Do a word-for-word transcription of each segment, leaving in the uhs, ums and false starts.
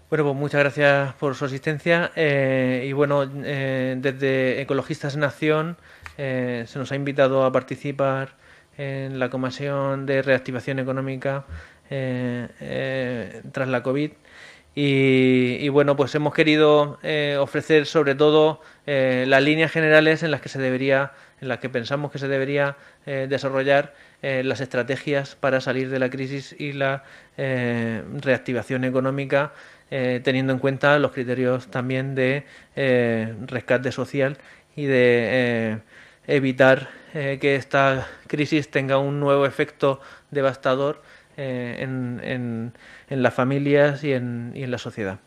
Bueno, pues muchas gracias por su asistencia. Eh, y bueno, eh, desde Ecologistas en Acción eh, se nos ha invitado a participar en la Comisión de Reactivación Económica eh, eh, tras la COVID. Y, y, bueno, pues hemos querido eh, ofrecer sobre todo eh, las líneas generales en las que se debería, en las que pensamos que se debería eh, desarrollar eh, las estrategias para salir de la crisis y la eh, reactivación económica, eh, teniendo en cuenta los criterios también de eh, rescate social y de eh, evitar eh, que esta crisis tenga un nuevo efecto devastador eh, en, en, en, las familias y en, y en la sociedad.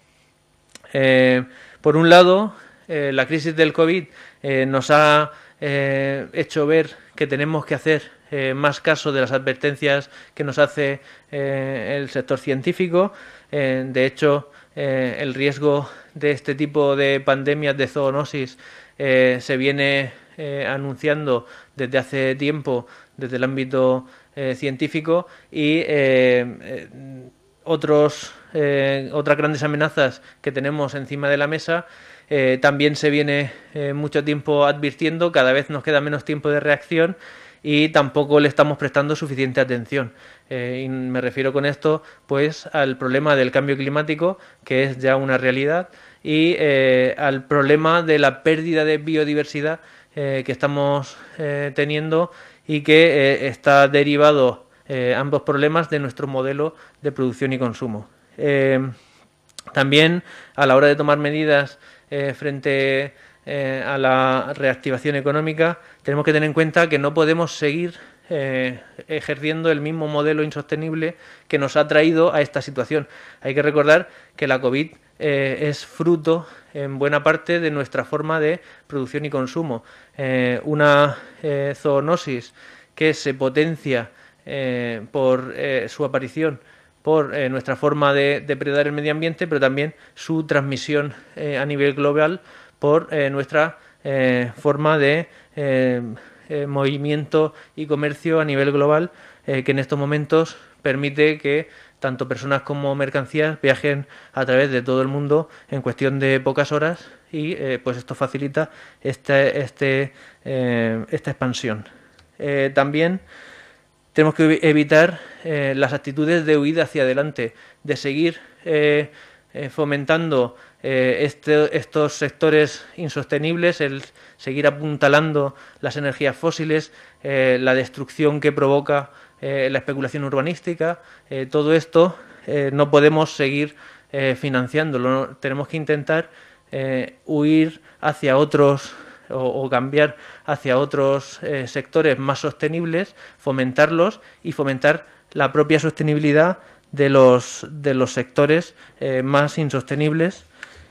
Eh, por un lado, eh, la crisis del COVID eh, nos ha eh, hecho ver que tenemos que hacer eh, más caso de las advertencias que nos hace eh, el sector científico. Eh, de hecho, eh, el riesgo de este tipo de pandemias de zoonosis eh, se viene eh, anunciando desde hace tiempo desde el ámbito eh, científico y eh, eh, otros, eh, otras grandes amenazas que tenemos encima de la mesa eh, también se viene eh, mucho tiempo advirtiendo, cada vez nos queda menos tiempo de reacción y tampoco le estamos prestando suficiente atención. Eh, y me refiero con esto pues al problema del cambio climático, que es ya una realidad, y eh, al problema de la pérdida de biodiversidad eh, que estamos eh, teniendo y que eh, está derivado eh, ambos problemas de nuestro modelo de producción y consumo. Eh, también a la hora de tomar medidas eh, frente eh, a la reactivación económica tenemos que tener en cuenta que no podemos seguir eh, ejerciendo el mismo modelo insostenible que nos ha traído a esta situación. Hay que recordar que la COVID eh, es fruto en buena parte de nuestra forma de producción y consumo. Eh, una eh, zoonosis que se potencia eh, por eh, su aparición por eh, nuestra forma de depredar el medio ambiente, pero también su transmisión eh, a nivel global por eh, nuestra eh, forma de eh, eh, movimiento y comercio a nivel global, eh, que en estos momentos permite que tanto personas como mercancías viajen a través de todo el mundo en cuestión de pocas horas y eh, pues esto facilita este, este, eh, esta expansión. Eh, también tenemos que evitar eh, las actitudes de huida hacia adelante, de seguir eh, eh, fomentando eh, este, estos sectores insostenibles, el seguir apuntalando las energías fósiles, eh, la destrucción que provoca eh, la especulación urbanística. Eh, todo esto eh, no podemos seguir eh, financiándolo, ¿no? Tenemos que intentar eh, huir hacia otros o, o cambiar hacia otros eh, sectores más sostenibles, fomentarlos y fomentar la propia sostenibilidad de los, de los sectores eh, más insostenibles,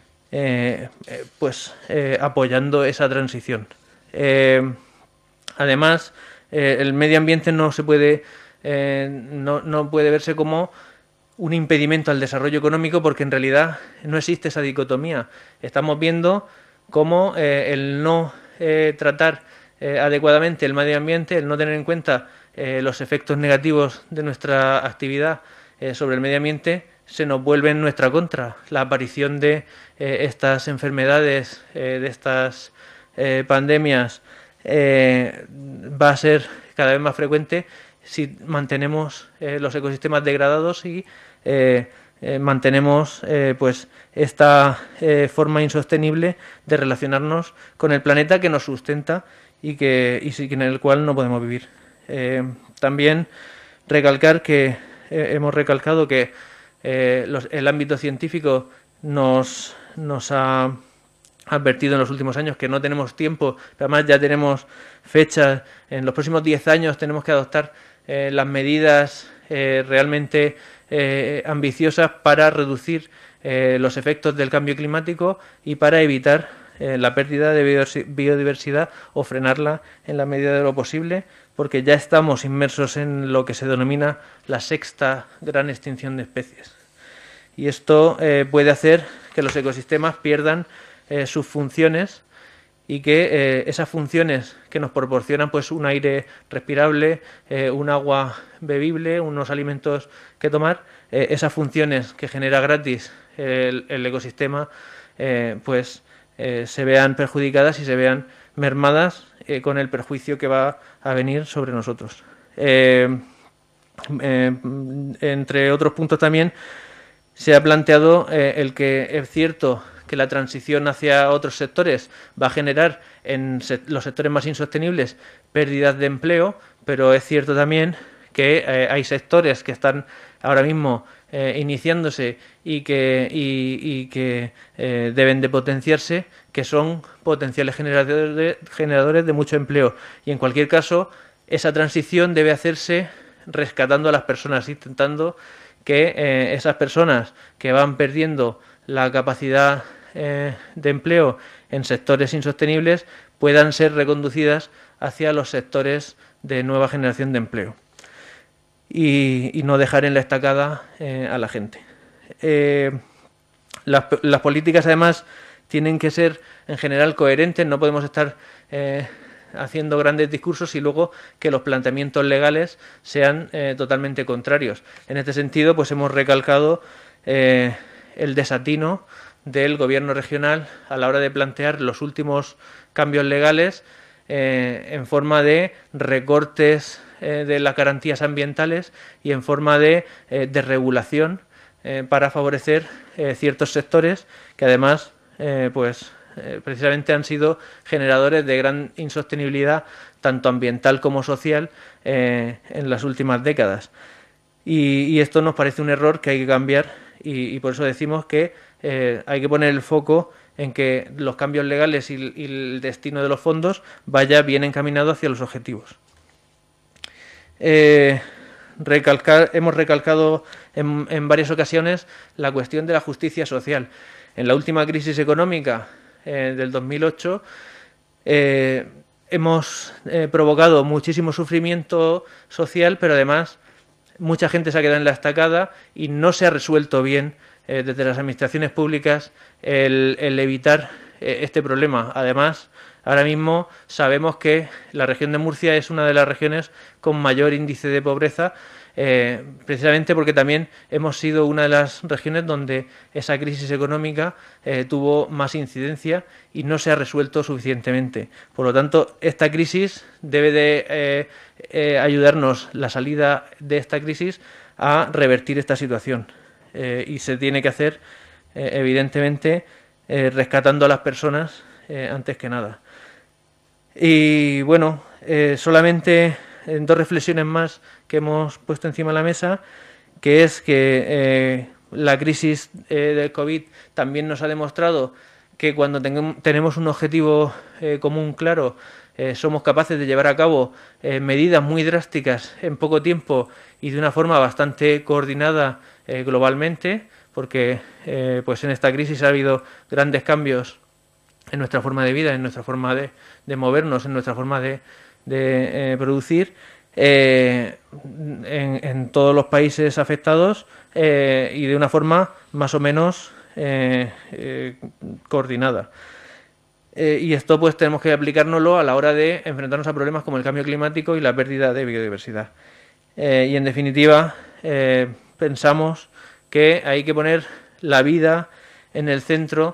eh, eh, pues eh, apoyando esa transición. Eh, además, eh, el medio ambiente no se puede, eh, no, no puede verse como un impedimento al desarrollo económico porque en realidad no existe esa dicotomía. Estamos viendo cómo eh, el no eh, tratar eh, adecuadamente el medio ambiente, el no tener en cuenta eh, los efectos negativos de nuestra actividad eh, sobre el medio ambiente, se nos vuelve en nuestra contra. La aparición de eh, estas enfermedades, eh, de estas eh, pandemias, eh, va a ser cada vez más frecuente si mantenemos eh, los ecosistemas degradados y eh, eh, mantenemos eh, pues esta eh, forma insostenible de relacionarnos con el planeta que nos sustenta y que y en el cual no podemos vivir. Eh, también recalcar que eh, hemos recalcado que eh, los, el ámbito científico nos, nos ha advertido en los últimos años que no tenemos tiempo, pero además ya tenemos fechas, en los próximos diez años tenemos que adoptar eh, las medidas eh, realmente eh, ambiciosas para reducir eh, los efectos del cambio climático y para evitar eh, la pérdida de biodiversidad o frenarla en la medida de lo posible, porque ya estamos inmersos en lo que se denomina la sexta gran extinción de especies. Y esto eh, puede hacer que los ecosistemas pierdan eh, sus funciones y que eh, esas funciones que nos proporcionan pues un aire respirable, eh, un agua bebible, unos alimentos que tomar, eh, esas funciones que genera gratis el, el ecosistema eh, pues eh, se vean perjudicadas y se vean mermadas eh, con el perjuicio que va a venir sobre nosotros. Eh, eh, entre otros puntos también se ha planteado eh, el que es cierto que la transición hacia otros sectores va a generar en se los sectores más insostenibles pérdidas de empleo, pero es cierto también que eh, hay sectores que están ahora mismo eh, iniciándose y que, y, y que eh, deben de potenciarse, que son potenciales generadores de, generadores de mucho empleo. Y en cualquier caso, esa transición debe hacerse rescatando a las personas, intentando que eh, esas personas que van perdiendo la capacidad eh, de empleo en sectores insostenibles puedan ser reconducidas hacia los sectores de nueva generación de empleo y, y no dejar en la estacada eh, a la gente. Eh, las, las políticas además tienen que ser en general coherentes, no podemos estar eh, haciendo grandes discursos y luego que los planteamientos legales sean eh, totalmente contrarios. En este sentido, pues hemos recalcado eh, el desatino del gobierno regional a la hora de plantear los últimos cambios legales eh, en forma de recortes eh, de las garantías ambientales y en forma de eh, desregulación eh, para favorecer eh, ciertos sectores que además eh, pues eh, precisamente han sido generadores de gran insostenibilidad tanto ambiental como social eh, en las últimas décadas. Y, y esto nos parece un error que hay que cambiar y, y por eso decimos que eh, hay que poner el foco en que los cambios legales y, y el destino de los fondos vaya bien encaminado hacia los objetivos. Eh, recalcar, hemos recalcado en, en varias ocasiones la cuestión de la justicia social. En la última crisis económica eh, del dos mil ocho eh, hemos eh, provocado muchísimo sufrimiento social, pero además mucha gente se ha quedado en la estacada y no se ha resuelto bien eh, desde las administraciones públicas el, el evitar eh, este problema. Además, ahora mismo sabemos que la región de Murcia es una de las regiones con mayor índice de pobreza, eh, precisamente porque también hemos sido una de las regiones donde esa crisis económica eh, tuvo más incidencia y no se ha resuelto suficientemente. Por lo tanto, esta crisis debe de eh, eh, ayudarnos, la salida de esta crisis, a revertir esta situación. Eh, y se tiene que hacer, eh, evidentemente, eh, rescatando a las personas eh, antes que nada. Y bueno, eh, solamente en dos reflexiones más que hemos puesto encima de la mesa, que es que eh, la crisis eh, del COVID también nos ha demostrado que cuando tenemos un objetivo eh, común claro, eh, somos capaces de llevar a cabo eh, medidas muy drásticas en poco tiempo y de una forma bastante coordinada eh, globalmente, porque eh, pues en esta crisis ha habido grandes cambios en nuestra forma de vida, en nuestra forma de, de movernos, en nuestra forma de, de eh, producir eh, en, en todos los países afectados eh, y de una forma más o menos eh, eh, coordinada. Eh, y esto pues tenemos que aplicárnoslo a la hora de enfrentarnos a problemas como el cambio climático y la pérdida de biodiversidad. Eh, y en definitiva, eh, pensamos que hay que poner la vida en el centro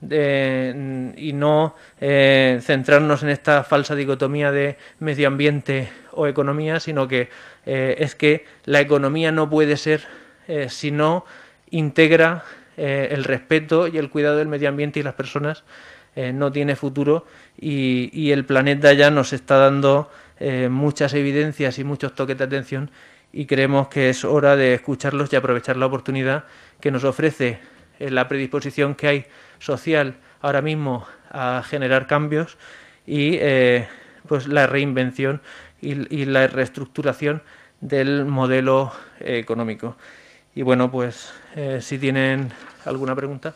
de, y no eh, centrarnos en esta falsa dicotomía de medio ambiente o economía, sino que eh, es que la economía no puede ser eh, si no integra eh, el respeto y el cuidado del medio ambiente y las personas, eh, no tiene futuro y, y el planeta ya nos está dando eh, muchas evidencias y muchos toques de atención y creemos que es hora de escucharlos y aprovechar la oportunidad que nos ofrece eh, la predisposición que hay social ahora mismo a generar cambios y eh, pues la reinvención y, y la reestructuración del modelo eh, económico. Y bueno, pues eh, si tienen alguna pregunta.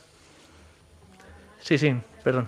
Sí, sí, perdón.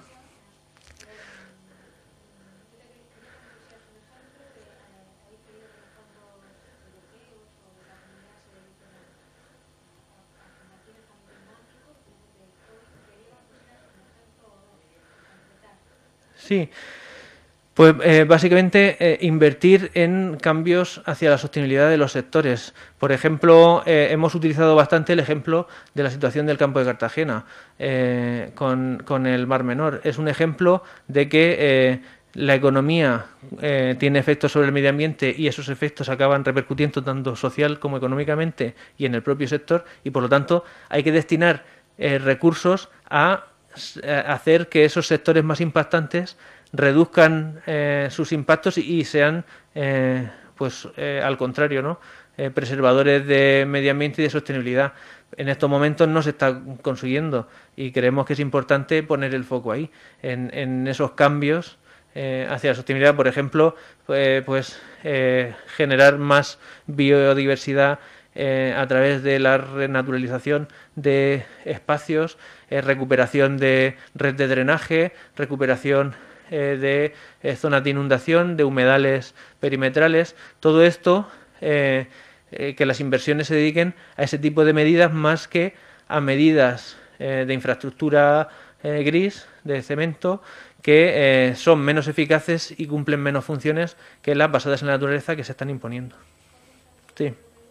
Sí, Pues eh, básicamente eh, invertir en cambios hacia la sostenibilidad de los sectores. Por ejemplo, eh, hemos utilizado bastante el ejemplo de la situación del campo de Cartagena eh, con, con el Mar Menor. Es un ejemplo de que eh, la economía eh, tiene efectos sobre el medio ambiente y esos efectos acaban repercutiendo tanto social como económicamente y en el propio sector, y por lo tanto hay que destinar eh, recursos a, a hacer que esos sectores más impactantes reduzcan eh, sus impactos y, y sean, eh, pues eh, al contrario, ¿no? Eh, preservadores de medio ambiente y de sostenibilidad. En estos momentos no se está consiguiendo y creemos que es importante poner el foco ahí, en, en esos cambios eh, hacia la sostenibilidad. Por ejemplo, pues, pues eh, generar más biodiversidad eh, a través de la renaturalización de espacios, eh, recuperación de red de drenaje, recuperación Eh, de eh, zonas de inundación, de humedales perimetrales, todo esto, eh, eh, que las inversiones se dediquen a ese tipo de medidas más que a medidas eh, de infraestructura eh, gris, de cemento, que eh, son menos eficaces y cumplen menos funciones que las basadas en la naturaleza que se están imponiendo. Sí.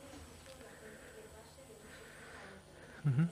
Uh-huh.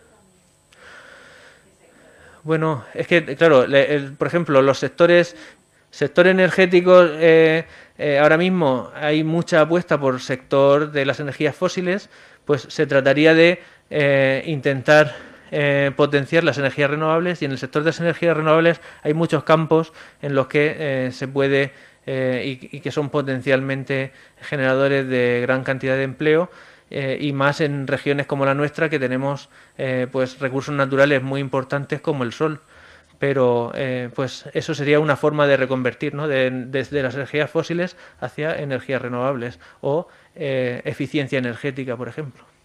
Bueno, es que, claro, le, el, por ejemplo, los sectores sector energético, eh, eh, ahora mismo hay mucha apuesta por sector de las energías fósiles, pues se trataría de eh, intentar eh, potenciar las energías renovables, y en el sector de las energías renovables hay muchos campos en los que eh, se puede eh, y, y que son potencialmente generadores de gran cantidad de empleo. Eh, y más en regiones como la nuestra, que tenemos eh, pues recursos naturales muy importantes como el sol. Pero eh, pues eso sería una forma de reconvertir, ¿no? de, desde las energías fósiles hacia energías renovables o eh, eficiencia energética, por ejemplo.